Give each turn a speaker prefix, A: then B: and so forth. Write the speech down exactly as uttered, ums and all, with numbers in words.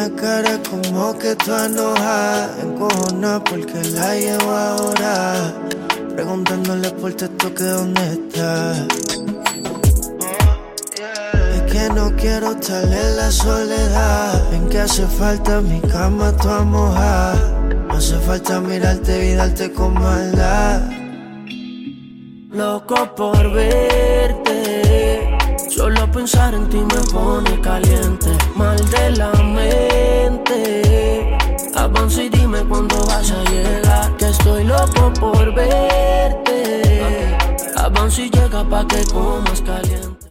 A: una cara como que tú enojada, encojona porque la llevo ahora, preguntándole por texto que dónde está. Es que no quiero estar en la soledad, en que hace falta mi cama toda mojada. No hace falta mirarte y darte con maldad.
B: Loco por verte, solo pensar en ti me pone caliente. Mal de la mente, avanza y dime cuándo vas a llegar, que estoy loco por verte. Avanza y llega pa' que comas caliente.